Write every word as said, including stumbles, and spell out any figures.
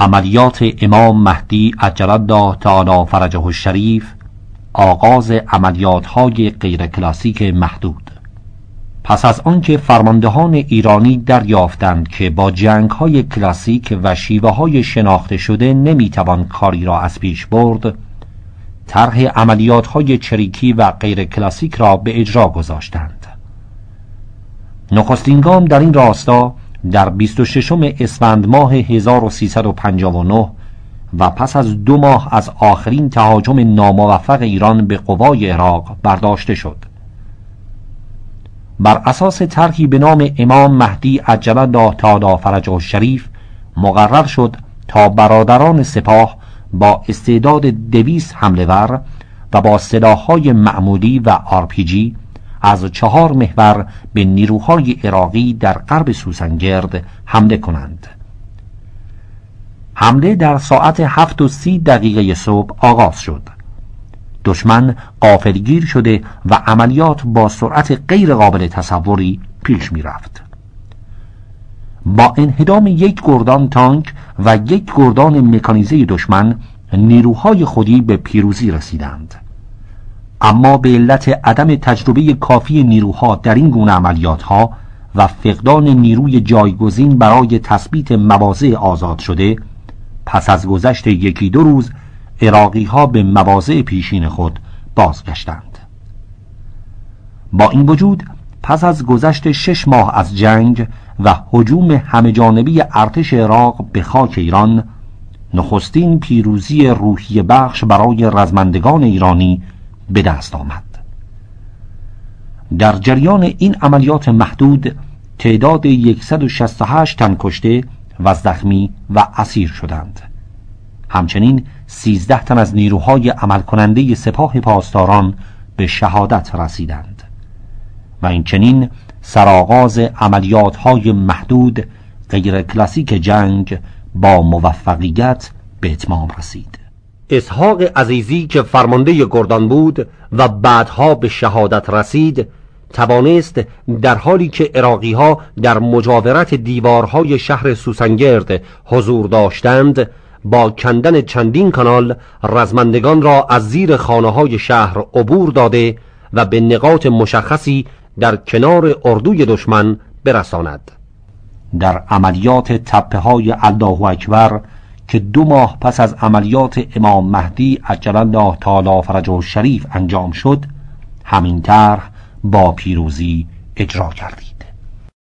عملیات امام مهدی عجل الله تعالی فرجه الشریف، آغاز عملیات‌های غیر کلاسیک محدود. پس از آنکه فرماندهان ایرانی دریافتند که با جنگ‌های کلاسیک و شیوه‌های شناخته شده نمی‌توان کاری را از پیش برد، طرح عملیات‌های چریکی و غیر کلاسیک را به اجرا گذاشتند. نخستین گام در این راستا در بیست و ششم اسفند ماه هزار و سیصد و پنجاه و نه و پس از دو ماه از آخرین تهاجم ناموفق ایران به قوای عراق برداشته شد. بر اساس طرحی به نام امام مهدی عجل الله تعالی فرجه الشریف مقرر شد تا برادران سپاه با استعداد دویست حمله ور و با سلاح‌های معمولی و آر پی جی از چهار محور به نیروهای عراقی در غرب سوسنگرد حمله کنند. حمله در ساعت هفت و سی دقیقه صبح آغاز شد. دشمن غافلگیر شده و عملیات با سرعت غیر قابل تصوری پیش می رفت. با انهدام یک گردان تانک و یک گردان مکانیزه دشمن، نیروهای خودی به پیروزی رسیدند. اما به علت عدم تجربه کافی نیروها در این گونه عملیاتها و فقدان نیروی جایگزین برای تثبیت مواضع آزاد شده، پس از گذشت یکی دو روز عراقی ها به مواضع پیشین خود بازگشتند. با این وجود پس از گذشت شش ماه از جنگ و هجوم همه جانبی ارتش عراق به خاک ایران، نخستین پیروزی روحی بخش برای رزمندگان ایرانی به دست آمد. در جریان این عملیات محدود تعداد صد و شصت و هشت تن کشته و زخمی و اسیر شدند. همچنین سیزده تن از نیروهای عمل کننده سپاه پاسداران به شهادت رسیدند و این چنین سرآغاز عملیات‌های محدود غیر کلاسیک جنگ با موفقیت به اتمام رسید. اسحاق عزیزی که فرمانده گردان بود و بعدها به شهادت رسید، توانست در حالی که عراقی ها در مجاورت دیوارهای شهر سوسنگرد حضور داشتند، با کندن چندین کانال رزمندگان را از زیر خانه‌های شهر عبور داده و به نقاط مشخصی در کنار اردوی دشمن برساند. در عملیات تپه های الله اکبر که دو ماه پس از عملیات امام مهدی عجل الله تعالی فرجه الشریف انجام شد، همین طرح با پیروزی اجرا کردیم.